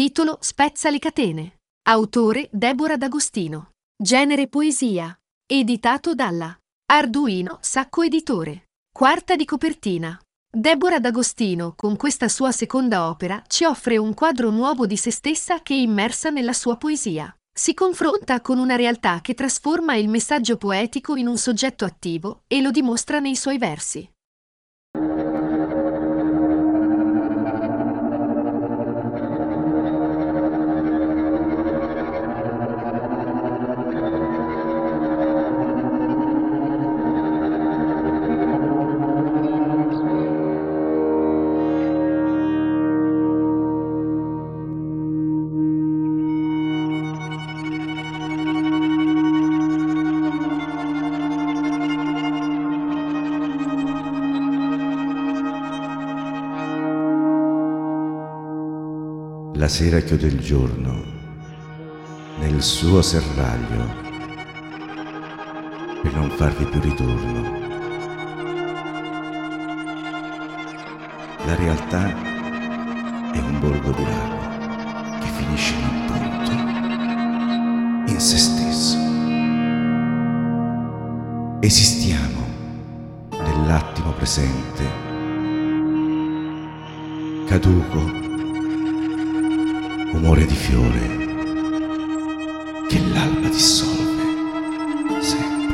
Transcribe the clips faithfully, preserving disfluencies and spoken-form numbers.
Titolo Spezza le catene. Autore Deborah D'Agostino. Genere poesia. Editato dalla Arduino Sacco Editore. Quarta di copertina. Deborah D'Agostino, con questa sua seconda opera, ci offre un quadro nuovo di se stessa che è immersa nella sua poesia. Si confronta con una realtà che trasforma il messaggio poetico in un soggetto attivo e lo dimostra nei suoi versi. La sera chiude il giorno nel suo serraglio per non farvi più ritorno. La realtà è un borgo di lago che finisce in un punto, in se stesso. Esistiamo nell'attimo presente, caduco umore di fiore che l'alba dissolve sempre.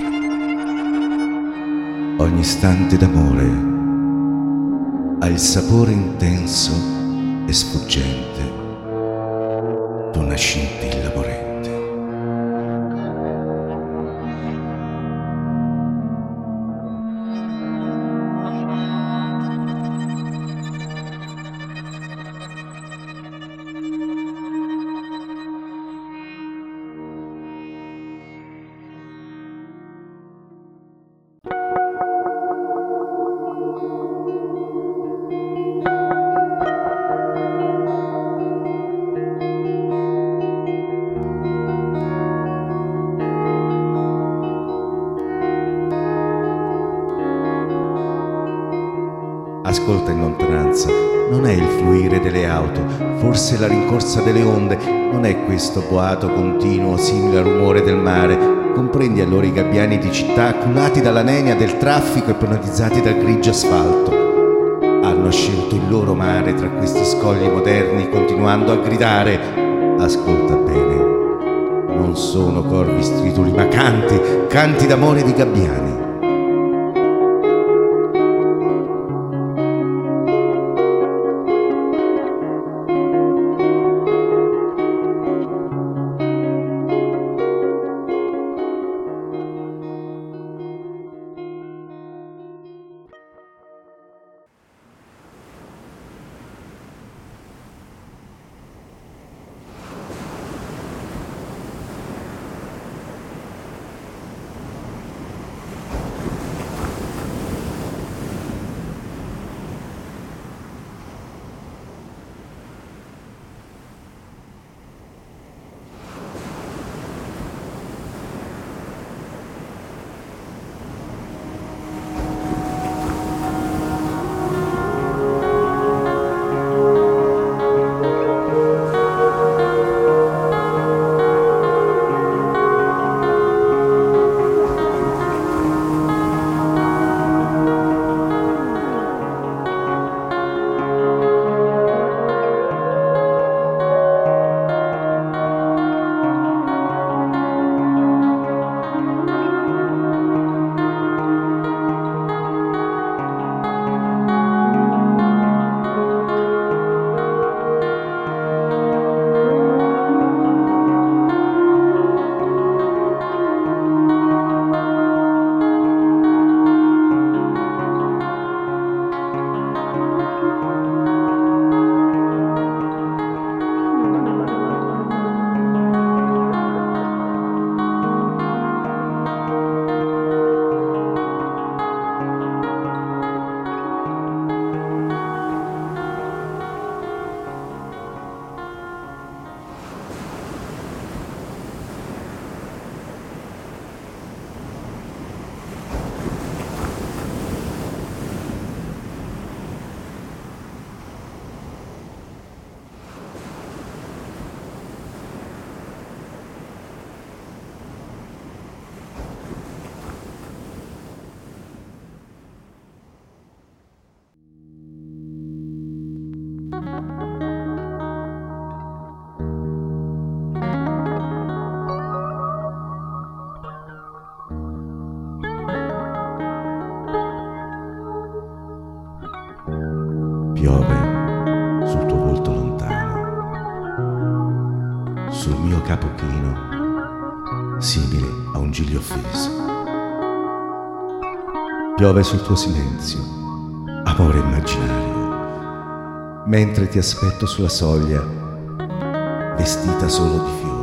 Ogni istante d'amore ha il sapore intenso e sfuggente d'una scintilla morente. Ascolta in lontananza, non è il fluire delle auto, forse la rincorsa delle onde, non è questo boato continuo simile al rumore del mare. Comprendi allora i gabbiani di città cullati dalla nenia del traffico e ipnotizzati dal grigio asfalto. Hanno scelto il loro mare tra questi scogli moderni, continuando a gridare. Ascolta bene, non sono corvi striduli, ma canti, canti d'amore di gabbiani. sul mio capo chino, simile a un giglio offeso. Piove sul tuo silenzio, amore immaginario, mentre ti aspetto sulla soglia, vestita solo di fiori.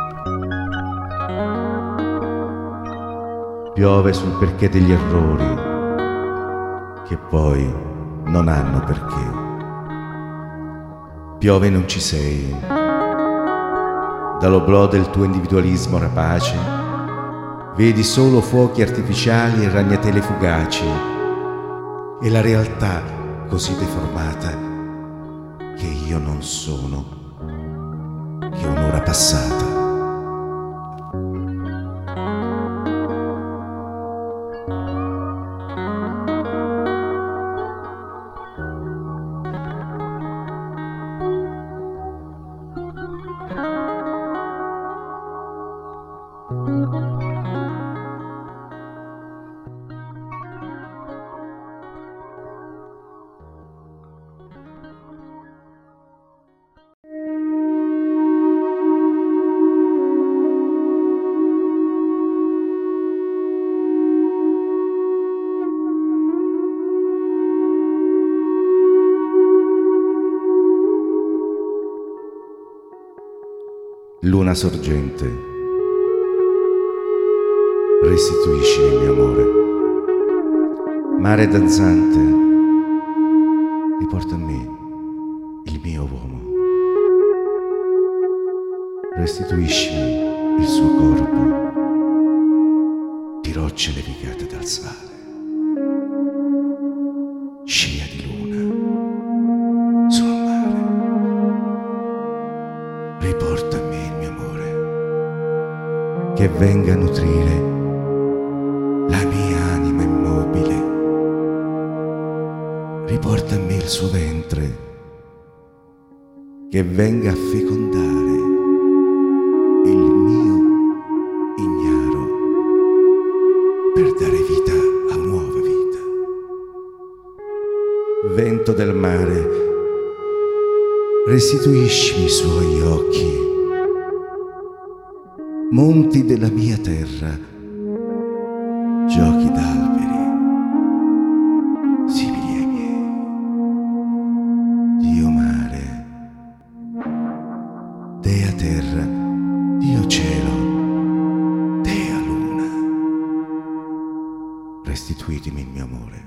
Piove sul perché degli errori, che poi non hanno perché. Piove non ci sei, dall'oblò del tuo individualismo rapace, vedi solo fuochi artificiali e ragnatele fugaci, e la realtà così deformata che io non sono che un'ora passata. Luna sorgente, restituisci il mio amore. Mare danzante, riporta a me il mio uomo. Restituisci il suo corpo di rocce levigate dal sale. Scia di luna sul mare, riporta a me che venga a nutrire la mia anima immobile. Riporta a me il suo ventre, che venga a fecondare il mio ignaro per dare vita a nuova vita. Vento del mare, restituisci i suoi occhi. Monti della mia terra, giochi d'alberi, simili ai miei. Dio mare, dea terra, Dio cielo, dea luna. Restituitemi il mio amore.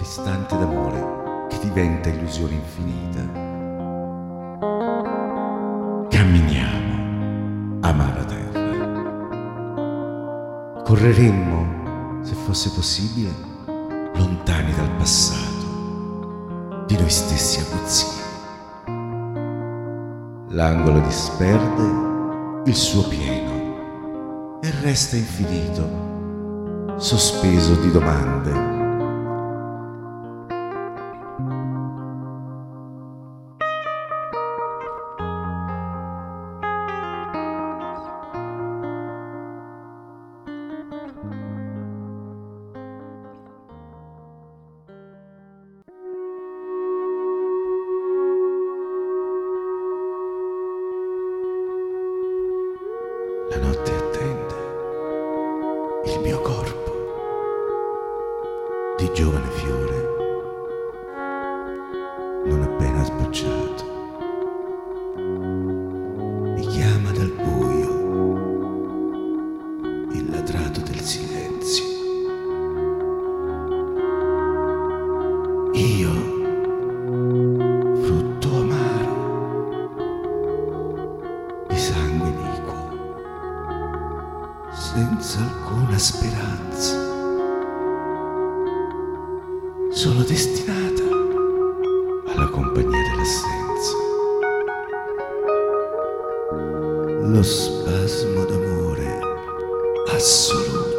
l'istante d'amore che diventa illusione infinita. Camminiamo, amara terra. Correremmo, se fosse possibile, lontani dal passato, di noi stessi aguzzini. L'angolo disperde il suo pieno e resta infinito, sospeso di domande. La notte attende il mio corpo di giovane fiore non appena sbocciato. Mi chiama dal buio il latrato del silenzio. Io, frutto amaro di sangue liquido, senza alcuna speranza, sono destinata alla compagnia dell'assenza. Lo spasmo d'amore assoluto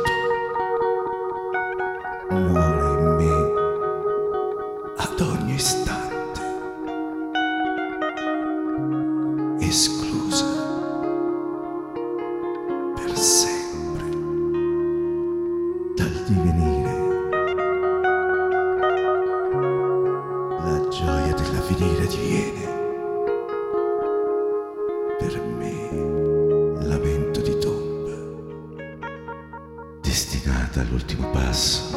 muore in me ad ogni istante, esclusa per sempre dal divenire. La gioia dell'avvenire diviene per me lamento di tomba, destinata all'ultimo passo.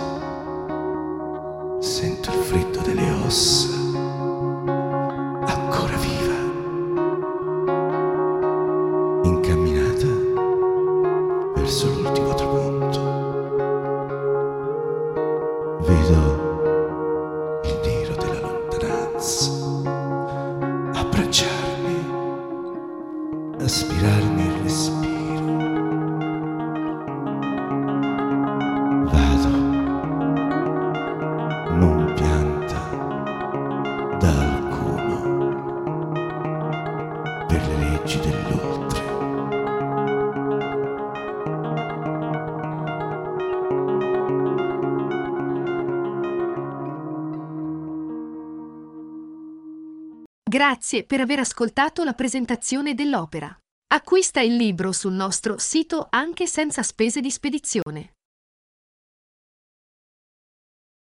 Sento il freddo delle ossa, ancora viva, incamminata verso l'ultimo tramonto. Vedo il nero della lontananza abbracciarmi, aspirarmi il respiro. Vado, non pianta da alcuno, per le leggi dell'oltre. Grazie per aver ascoltato la presentazione dell'opera. Acquista il libro sul nostro sito anche senza spese di spedizione.